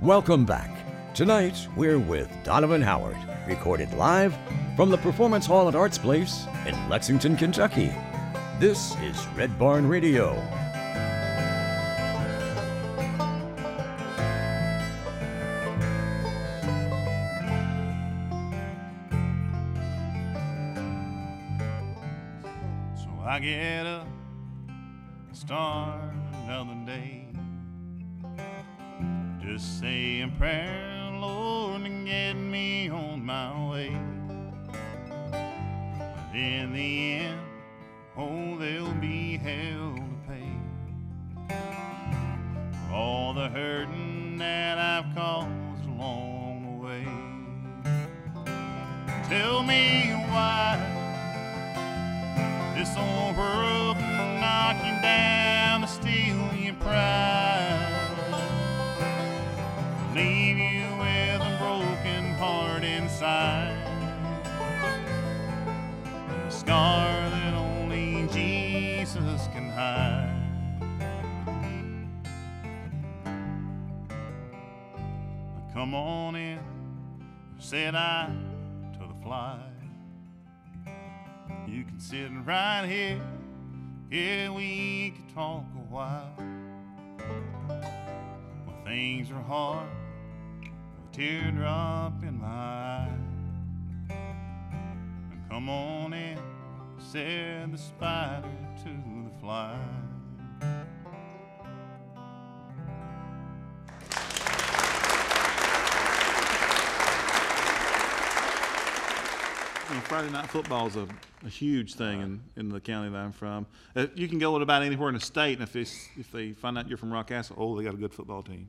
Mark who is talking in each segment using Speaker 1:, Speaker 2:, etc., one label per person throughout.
Speaker 1: Welcome back. Tonight, we're with Donovan Howard, recorded live from the Performance Hall at Arts Place in Lexington, Kentucky. This is Red Barn Radio.
Speaker 2: So I get up, start another day. Just say a prayer, Lord, and get me on my way. But in the end, oh, there'll be hell to pay for all the hurting that I've caused along the way. Tell me why this old world can knock you down to steal your pride. Leave you with a broken heart inside, a scar that only Jesus can hide. Come on in, said I to the fly. You can sit right here, yeah, we could talk a while. Well, things are hard, teardrop in my eye. And come on in, said the spider to the fly.
Speaker 3: Friday night football is a huge thing in the county that I'm from. You can go to about anywhere in the state, and if they find out you're from Rockcastle, oh, they got a good football team.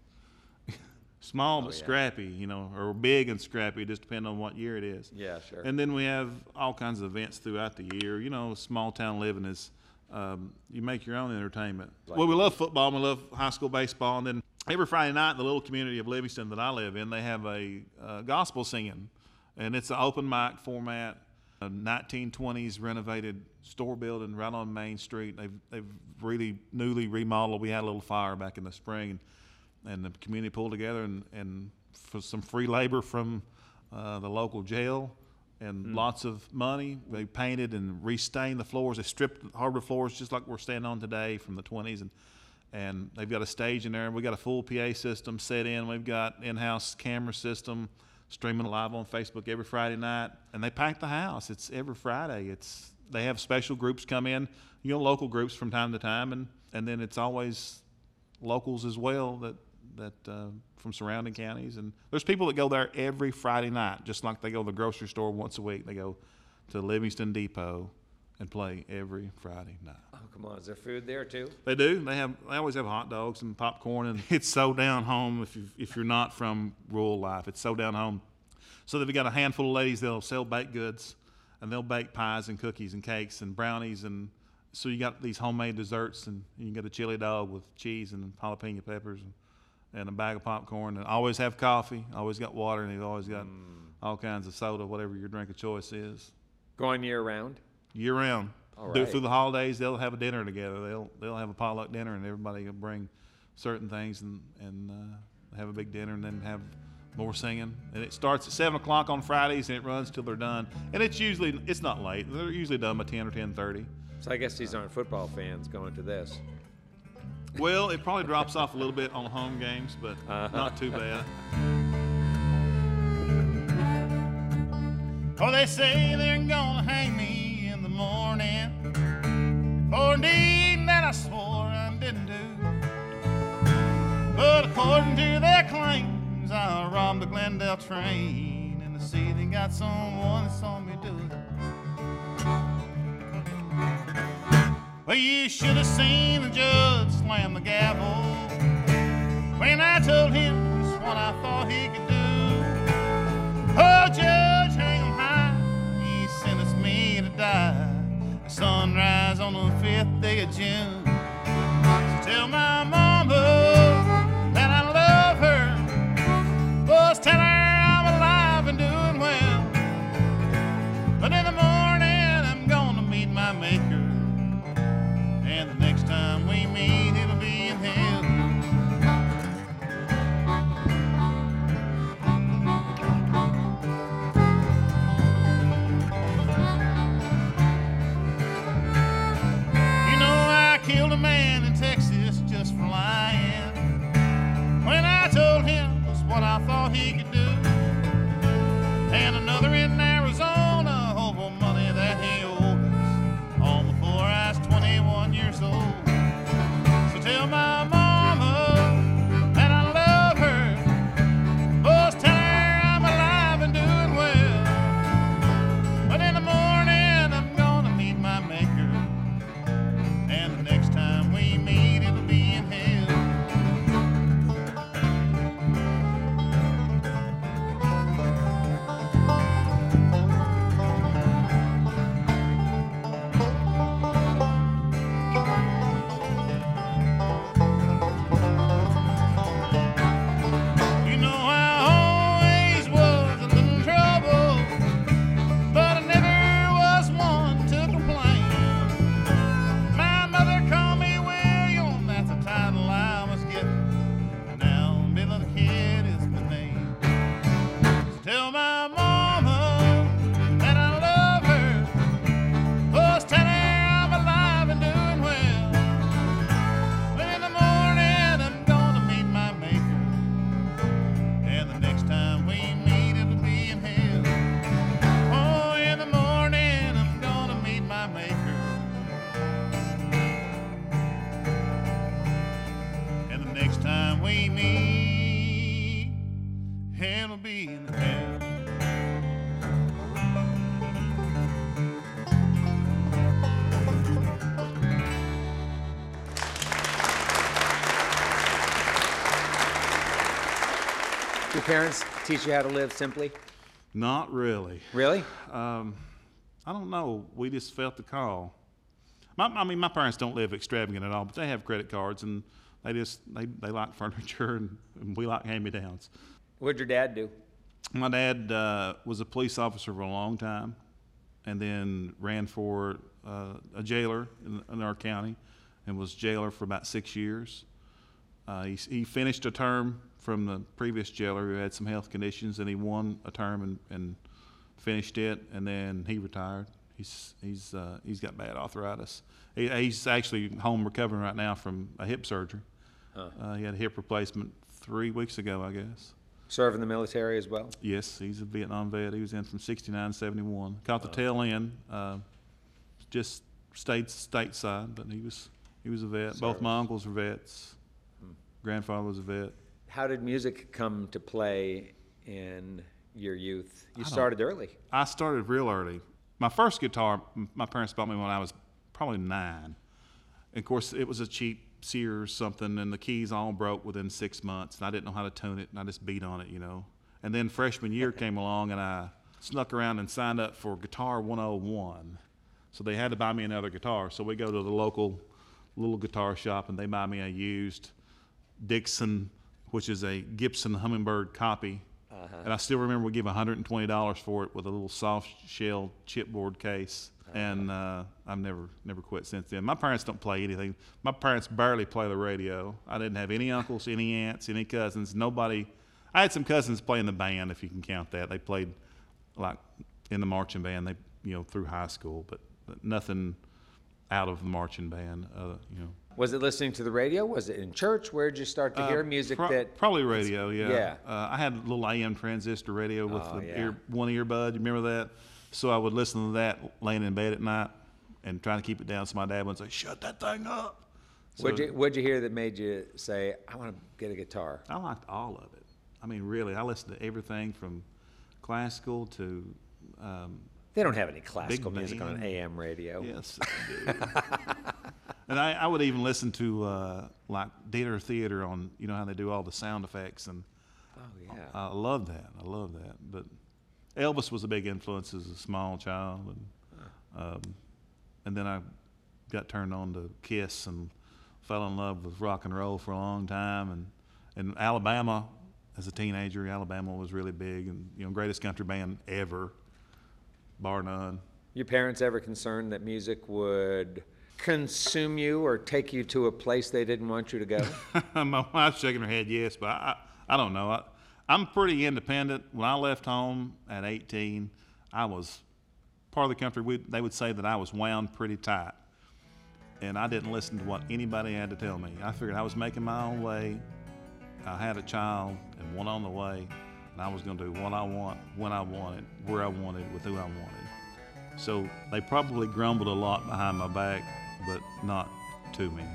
Speaker 3: Small but scrappy, or big and scrappy, just depending on what year it is.
Speaker 4: Yeah, sure.
Speaker 3: And then we have all kinds of events throughout the year. Small town living is, you make your own entertainment. Well, we love football, we love high school baseball, and then every Friday night in the little community of Livingston that I live in, they have a gospel singing, and it's an open mic format, a 1920s renovated store building right on Main Street. They've really newly remodeled. We had a little fire back in the spring, and the community pulled together and for some free labor from the local jail and lots of money. They painted and restained the floors. They stripped hardwood floors just like we're standing on today from the 20s. And they've got a stage in there. We got a full PA system set in. We've got in-house camera system streaming live on Facebook every Friday night. And they pack the house. It's every Friday. They have special groups come in, local groups from time to time. And then it's always locals as well that from surrounding counties. And there's people that go there every Friday night, just like they go to the grocery store once a week. They go to Livingston Depot and play every Friday night.
Speaker 4: Oh, come on. Is there food there too?
Speaker 3: They do. They always have hot dogs and popcorn, and it's so down home if you're not from rural life. It's so down home. So they've got a handful of ladies that'll sell baked goods, and they'll bake pies and cookies and cakes and brownies, and so you got these homemade desserts, and you can get a chili dog with cheese and jalapeno peppers and a bag of popcorn, and always have coffee, always got water, and they've always got all kinds of soda, whatever your drink of choice is.
Speaker 4: Going year round?
Speaker 3: Year round.
Speaker 4: All
Speaker 3: Do it
Speaker 4: right.
Speaker 3: through the holidays. They'll have a dinner together. They'll have a potluck dinner, and everybody will bring certain things and have a big dinner, and then have more singing. And it starts at 7 o'clock on Fridays, and it runs till they're done. And it's not late. They're usually done by 10 or 10:30.
Speaker 4: So I guess these aren't football fans going to this.
Speaker 3: Well, it probably drops off a little bit on home games, but not too bad.
Speaker 2: Oh, they say they're gonna hang me in the morning for a deed that I swore I didn't do. But according to their claims, I robbed the Glendale train, and they say they got someone that saw me do it. Well, you should have seen the judge slam the gavel when I told him just what I thought he could do. Oh, Judge, hang him high, he sentenced me to die at sunrise on the 5th day of June. So tell my mama that I love her, just tell her I'm alive and doing well. But in the morning I'm gonna meet my maker, and the next time we meet, it'll be in hell. It'll be in hell.
Speaker 4: Your parents teach you how to live simply?
Speaker 3: Not really.
Speaker 4: Really?
Speaker 3: I don't know. We just felt the call. My parents don't live extravagant at all, but they have credit cards, and they like furniture, and we like hand-me-downs.
Speaker 4: What'd your dad do?
Speaker 3: My dad was a police officer for a long time, and then ran for a jailer in our county, and was jailer for about 6 years. He finished a term from the previous jailer who had some health conditions, and he won a term and finished it, and then he retired. He's got bad arthritis. He's actually home recovering right now from a hip surgery. He had a hip replacement 3 weeks ago, I guess.
Speaker 4: Serve in the military as well?
Speaker 3: Yes, he's a Vietnam vet. He was in from '69 to '71. Caught the tail end. Just stayed stateside, but he was a vet. Both my uncles were vets. Grandfather was a vet.
Speaker 4: How did music come to play in your youth? You started early.
Speaker 3: I started real early. My first guitar, my parents bought me when I was probably 9. And of course, it was a cheap Sears something, and the keys all broke within 6 months, and I didn't know how to tune it, and I just beat on it, you know. And then freshman year came along, and I snuck around and signed up for Guitar 101. So they had to buy me another guitar. So we go to the local little guitar shop, and they buy me a used Dixon, which is a Gibson Hummingbird copy. And I still remember we gave $120 for it with a little soft shell chipboard case. And I've never quit since then. My parents don't play anything. My parents barely play the radio. I didn't have any uncles, any aunts, any cousins. Nobody. I had some cousins play in the band, if you can count that. They played like in the marching band. Through high school, but nothing out of the marching band.
Speaker 4: Was it listening to the radio? Was it in church? Where did you start to hear music
Speaker 3: Probably radio, yeah.
Speaker 4: Yeah.
Speaker 3: I had a little AM transistor radio with
Speaker 4: yeah.
Speaker 3: one earbud. You remember that? So I would listen to that laying in bed at night and trying to keep it down so my dad wouldn't say, shut that thing up. So
Speaker 4: What'd you hear that made you say, I want to get a guitar?
Speaker 3: I liked all of it. I mean, really, I listened to everything from classical to
Speaker 4: They don't have any classical
Speaker 3: big
Speaker 4: music on
Speaker 3: band.
Speaker 4: an AM radio.
Speaker 3: Yes, they do. And I would even listen to like Dieter Theater on, you know how they do all the sound effects, and
Speaker 4: Oh, yeah.
Speaker 3: I love that. But Elvis was a big influence as a small child, and then I got turned on to Kiss and fell in love with rock and roll for a long time, and Alabama as a teenager. Alabama was really big, and greatest country band ever, bar none.
Speaker 4: Your parents ever concerned that music would consume you or take you to a place they didn't want you to go?
Speaker 3: My wife's shaking her head yes, but I don't know. I'm pretty independent. When I left home at 18, I was part of the country. They would say that I was wound pretty tight, and I didn't listen to what anybody had to tell me. I figured I was making my own way. I had a child and one on the way, and I was going to do what I want, when I wanted, where I wanted, with who I wanted. So they probably grumbled a lot behind my back, but not to me.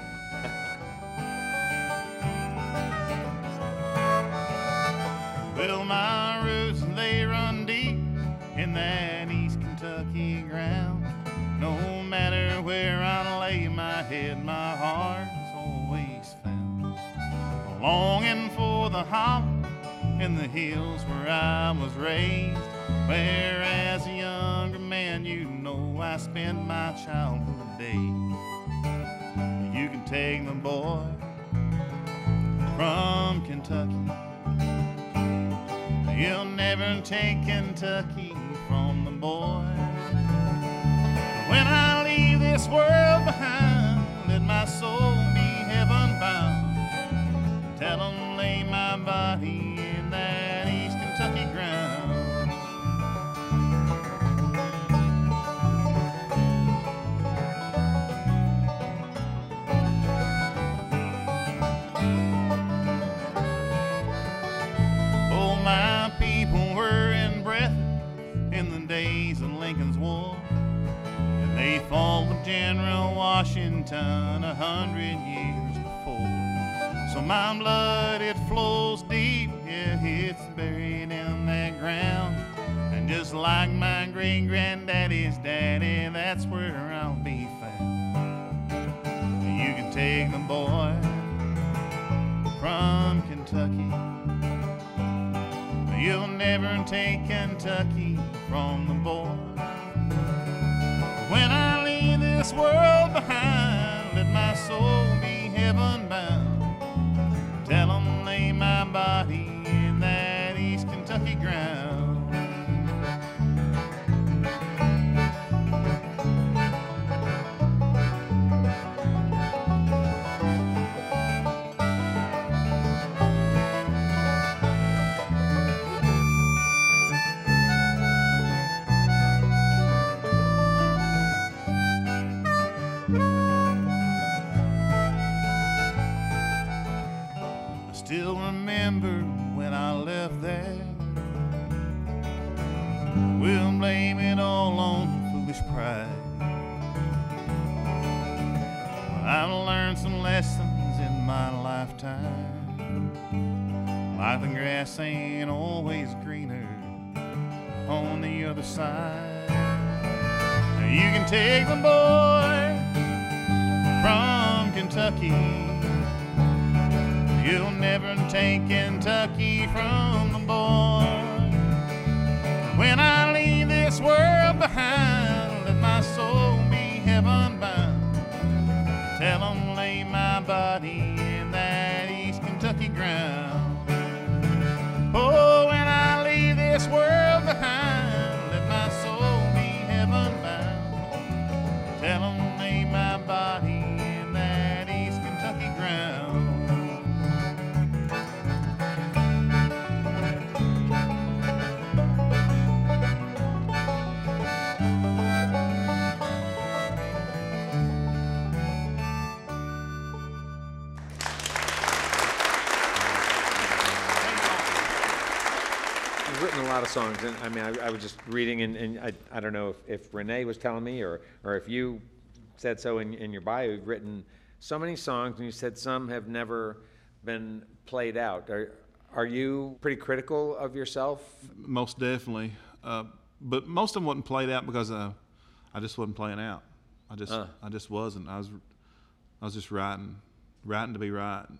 Speaker 2: Well, my roots, they run deep in that East Kentucky ground. No matter where I lay my head, my heart's always found a longing for the hollow in the hills where I was raised, where as a younger man, I spent my childhood days. You can take the boy from Kentucky, you'll never take Kentucky from the boy. When I leave this world behind, let my soul be heaven bound. Tell them lay my body in that East Kentucky ground. Oh, my people were in breath in the days of Lincoln's War, and they fought with General Washington 100 years before. So my blood, it flows deep, yeah, it's great-granddaddy's daddy, that's where I'll be found. You can take the boy from Kentucky, you'll never take Kentucky from the boy. When I leave this world behind, let my soul be heaven bound. Tell 'em lay my body in that East Kentucky ground. Still remember when I left there. We'll blame it all on foolish pride. Well, I've learned some lessons in my lifetime. Like the grass ain't always greener on the other side. Now you can take the boy from Kentucky, you'll never take Kentucky from the boy. When I leave this world behind, let my soul be heaven bound. Tell 'em lay my body in that East Kentucky ground. Oh, when I leave this world behind, let my soul be heaven bound. Tell 'em lay my body in that East Kentucky ground.
Speaker 4: You've written a lot of songs, and I mean, I was just reading, and I don't know if Renee was telling me or if you said so in your bio. You've written so many songs, and you said some have never been played out. Are you pretty critical of yourself?
Speaker 3: Most definitely. But most of them wasn't played out because I just wasn't playing out. I just wasn't. I was just writing to be writing.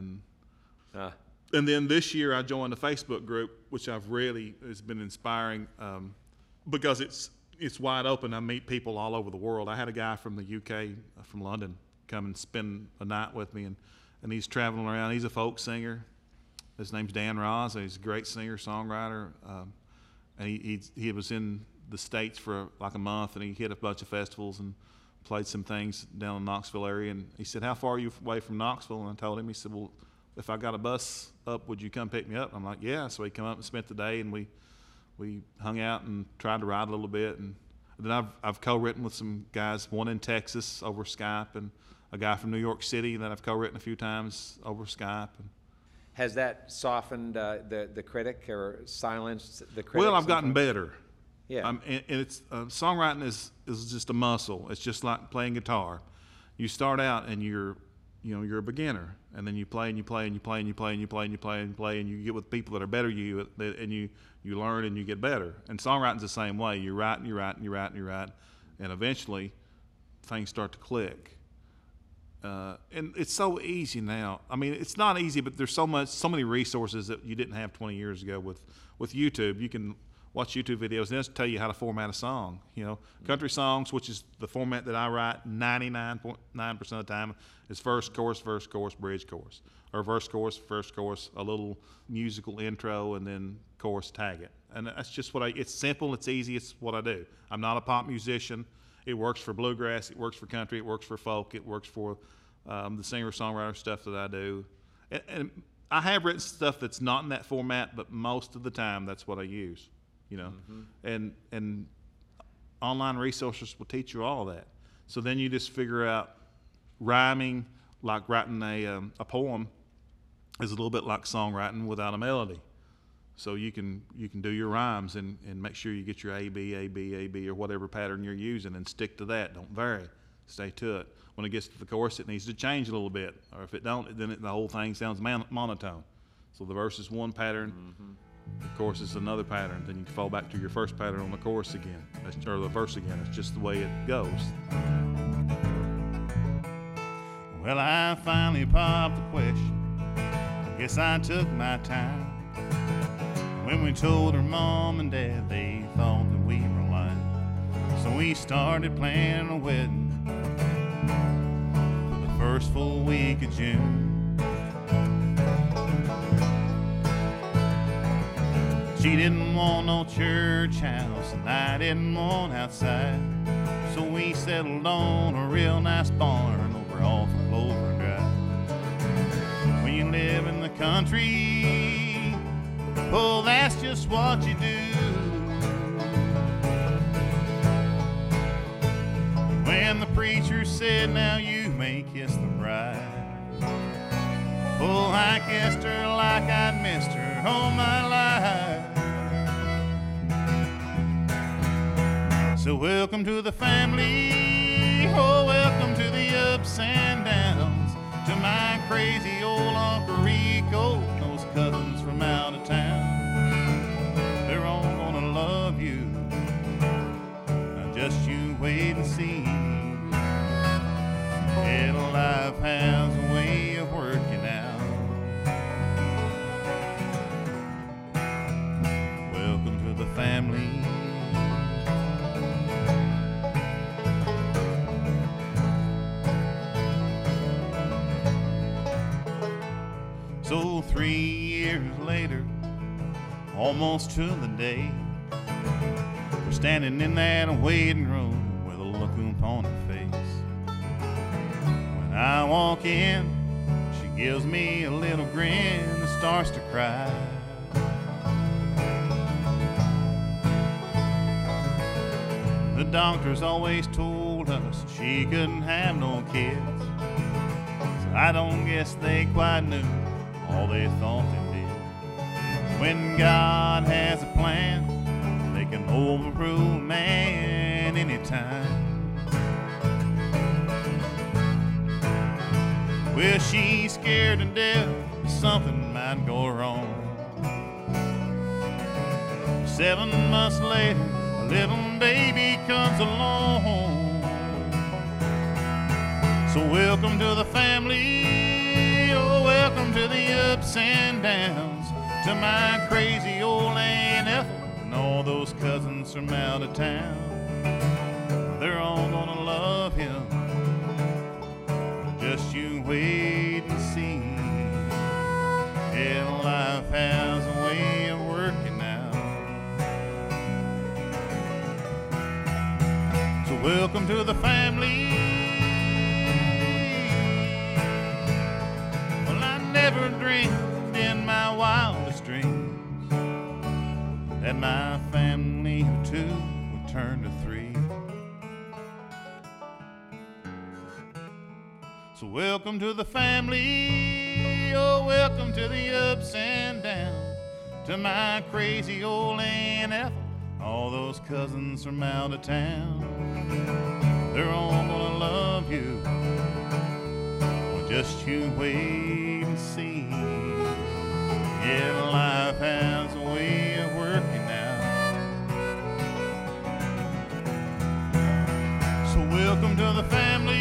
Speaker 3: And then this year I joined a Facebook group, which has been inspiring because it's wide open. I meet people all over the world. I had a guy from the UK, from London, come and spend a night with me, and he's traveling around. He's a folk singer. His name's Dan Ross. He's a great singer, songwriter, and he was in the States for like a month, and he hit a bunch of festivals and played some things down in the Knoxville area. And he said, "How far are you away from Knoxville?" And I told him. He said, "Well, if I got a bus up, would you come pick me up?" I'm like, "Yeah." So he come up and spent the day, and we hung out and tried to write a little bit. And then I've co-written with some guys, one in Texas over Skype, and a guy from New York City that I've co-written a few times over Skype.
Speaker 4: Has that softened the critic or silenced the critic?
Speaker 3: Well, I've gotten better.
Speaker 4: Yeah.
Speaker 3: And it's songwriting is just a muscle. It's just like playing guitar. You start out and you're a beginner, and then you play and you play and you play and you play and you play and you play and you play, and you get with people that are better than you, and you learn and you get better. And songwriting's the same way. You write and you write and you write and you write, and eventually things start to click. And it's so easy now. I mean, it's not easy, but there's so many resources that you didn't have 20 years ago. With YouTube, you can watch YouTube videos, and it'll tell you how to format a song. Country songs, which is the format that I write 99.9% of the time, is verse, chorus, bridge, chorus. Or verse, chorus, a little musical intro, and then chorus, tag it. And that's just it's simple, it's easy, it's what I do. I'm not a pop musician. It works for bluegrass, it works for country, it works for folk, it works for the singer-songwriter stuff that I do. And I have written stuff that's not in that format, but most of the time that's what I use. And online resources will teach you all of that. So then you just figure out rhyming, like writing a poem, is a little bit like songwriting without a melody. So you can do your rhymes and make sure you get your A, B, A, B, A, B, or whatever pattern you're using, and stick to that. Don't vary. Stay to it. When it gets to the chorus, it needs to change a little bit. Or if it don't, then the whole thing sounds monotone. So the verse is one pattern, The chorus is another pattern. Then you fall back to your first pattern on the chorus again, or the verse again. It's just the way it goes.
Speaker 2: Well, I finally popped the question. I guess I took my time. When we told her mom and dad, they thought that we were lying. So we started planning a wedding for the first full week of June. She didn't want no church house, and I didn't want outside. So we settled on a real nice barn over off of Clover Drive. When you live in the country, oh, that's just what you do. When the preacher said, now you may kiss the bride, oh, I kissed her like I'd missed her all my life. So welcome to the family, oh, welcome to the ups and downs, to my crazy old Uncle Rico, those cousins from out of town. They're all gonna love you, now just you wait and see. Yeah, life has a way of working out. Welcome to the family. So 3 years later, almost to the day, we're standing in that waiting room with a look upon her face. When I walk in, she gives me a little grin and starts to cry. The doctors always told us she couldn't have no kids, so I don't guess they quite knew all they thought they did. When God has a plan, they can overrule man anytime. Well, she's scared to death something might go wrong. 7 months later, a little baby comes along. So welcome to the family, oh, welcome to the ups and downs, to my crazy old Aunt Ethel and all those cousins from out of town. They're all gonna love him, just you wait and see. Yeah, life has a way of working out. So welcome to the family. Well, I never dreamed in my wildest dreams that my family of 2 would turn to 3. So welcome to the family, oh, welcome to the ups and downs, to my crazy old Aunt Ethel, all those cousins from out of town. They're all gonna love you, well, just you wait and see. Yeah, life has a way of working out. So welcome to the family.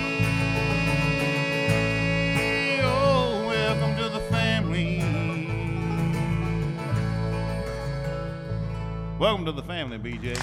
Speaker 2: Welcome to the family, BJ.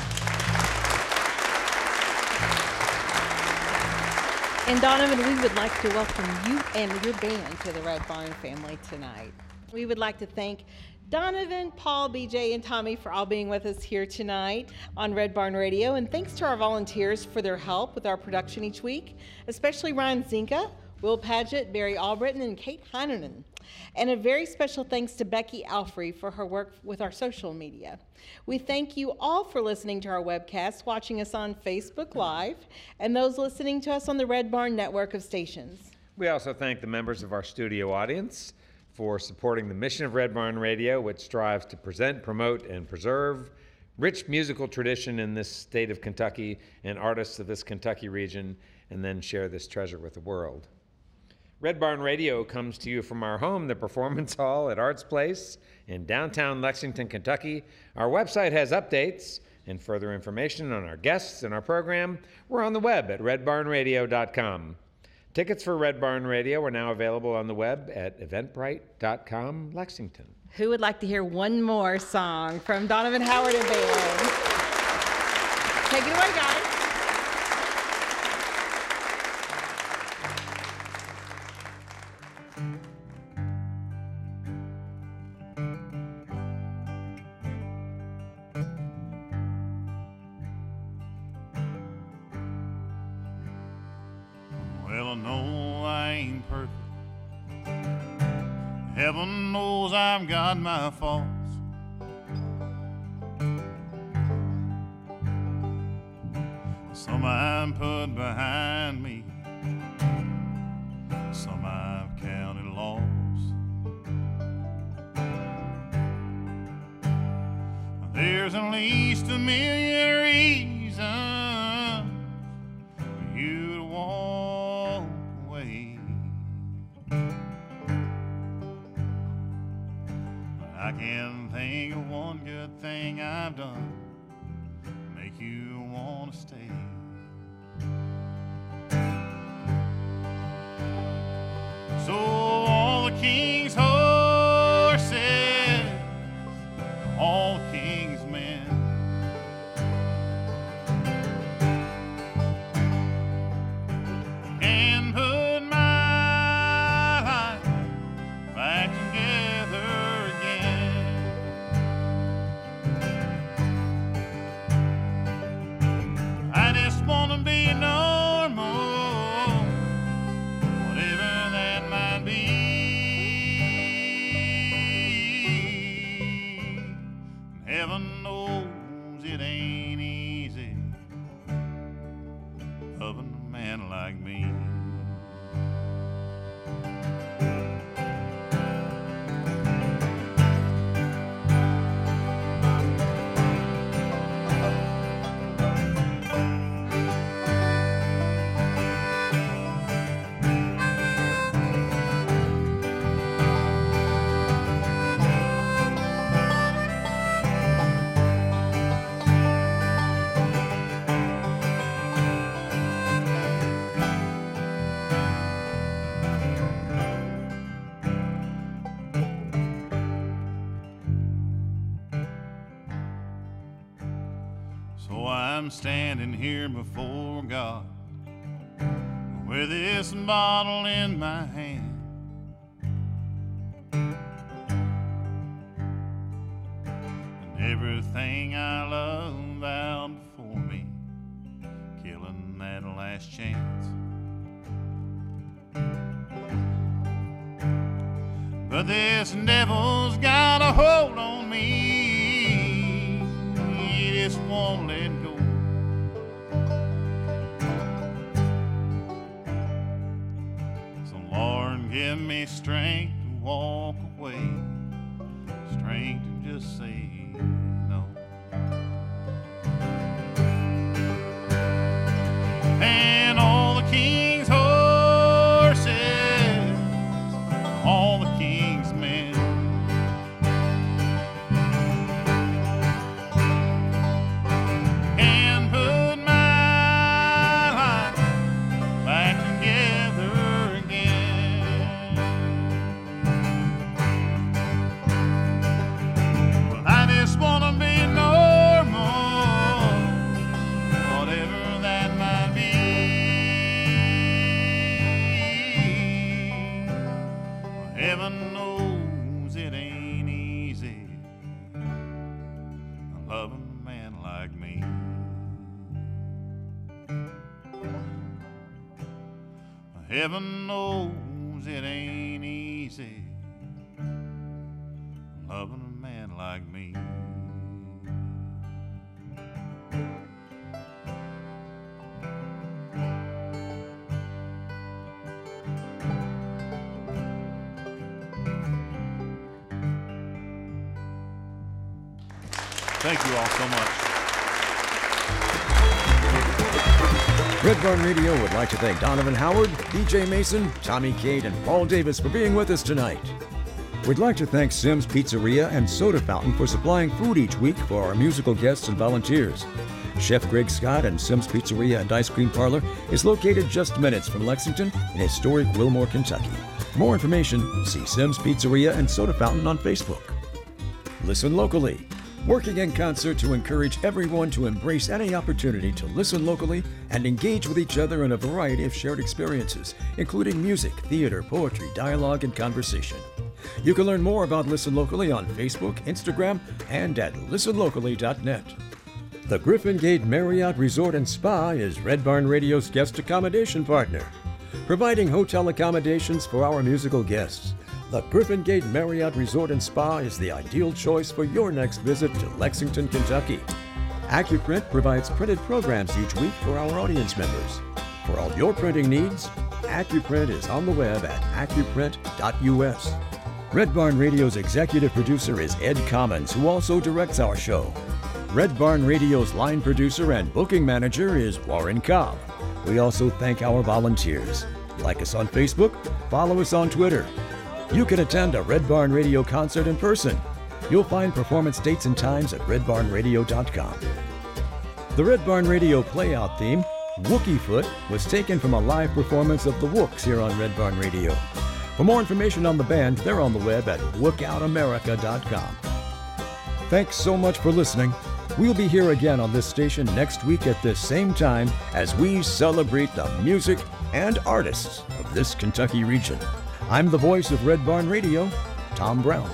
Speaker 5: And Donovan, we would like to welcome you and your band to the Red Barn family tonight. We would like to thank Donovan, Paul, BJ, and Tommy for all being with us here tonight on Red Barn Radio. And thanks to our volunteers for their help with our production each week, especially Ryan Zinka, Will Padgett, Barry Albritton, and Kate Heineman. And a very special thanks to Becky Alfrey for her work with our social media. We thank you all for listening to our webcast, watching us on Facebook Live, and those listening to us on the Red Barn network of stations.
Speaker 4: We also thank the members of our studio audience for supporting the mission of Red Barn Radio, which strives to present, promote, and preserve rich musical tradition in this state of Kentucky and artists of this Kentucky region, and then share this treasure with the world. Red Barn Radio comes to you from our home, the Performance Hall at Arts Place in downtown Lexington, Kentucky. Our website has updates and further information on our guests and our program. We're on the web at redbarnradio.com. Tickets for Red Barn Radio are now available on the web at eventbrite.com, Lexington.
Speaker 5: Who would like to hear one more song from Donovan Howard and band? Take it away, guys.
Speaker 2: Well, I know I ain't perfect. Heaven knows I've got my faults. Some I've put behind me, some I've counted lost. There's at least a million reasons for you to walk away. I can't think of one good thing I've done to make you want to stay. So all the king's horses, all the king's men, can put my life back together again. I just want to be normal, whatever that might be. Heaven knows it ain't easy loving a man like me. So I'm standing here before God with this bottle in my hand. And everything I love out before me, killing that last chance. But this devil's got a hold on me, he just won't let go. So Lord, give me strength to walk away, strength to just say no. And all the king's horses, all the king's men, can put my life back together again. Well, I just want to be normal, whatever that might be. Well, heaven knows it ain't easy loving a man like me. Heaven knows it ain't easy loving a man like me. Thank you all so much.
Speaker 1: Red Barn Radio would like to thank Donovan Howard, DJ Mason, Tommy Cade, and Paul Davis for being with us tonight. We'd like to thank Simms Pizzeria and Soda Fountain for supplying food each week for our musical guests and volunteers. Chef Greg Scott and Simms Pizzeria and Ice Cream Parlor is located just minutes from Lexington in historic Wilmore, Kentucky. For more information, see Simms Pizzeria and Soda Fountain on Facebook. Listen locally. Working in concert to encourage everyone to embrace any opportunity to listen locally and engage with each other in a variety of shared experiences, including music, theater, poetry, dialogue, and conversation. You can learn more about Listen Locally on Facebook, Instagram, and at listenlocally.net. The Griffin Gate Marriott Resort and Spa is Red Barn Radio's guest accommodation partner, providing hotel accommodations for our musical guests. The Griffin Gate Marriott Resort and Spa is the ideal choice for your next visit to Lexington, Kentucky. AccuPrint provides printed programs each week for our audience members. For all your printing needs, AccuPrint is on the web at accuprint.us. Red Barn Radio's executive producer is Ed Commons, who also directs our show. Red Barn Radio's line producer and booking manager is Warren Cobb. We also thank our volunteers. Like us on Facebook, follow us on Twitter. You can attend a Red Barn Radio concert in person. You'll find performance dates and times at redbarnradio.com. The Red Barn Radio playout theme, Wookie Foot, was taken from a live performance of the Wooks here on Red Barn Radio. For more information on the band, they're on the web at wookoutamerica.com. Thanks so much for listening. We'll be here again on this station next week at this same time as we celebrate the music and artists of this Kentucky region. I'm the voice of Red Barn Radio, Tom Brown.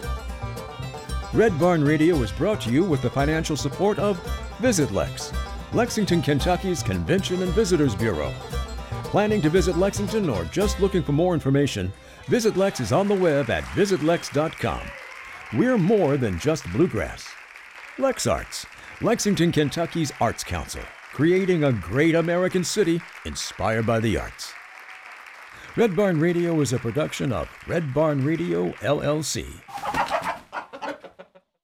Speaker 1: Red Barn Radio is brought to you with the financial support of Visit Lex, Lexington, Kentucky's Convention and Visitors Bureau. Planning to visit Lexington or just looking for more information, Visit Lex is on the web at visitlex.com. We're more than just bluegrass. Lex Arts, Lexington, Kentucky's Arts Council, creating a great American city inspired by the arts. Red Barn Radio is a production of Red Barn Radio, LLC.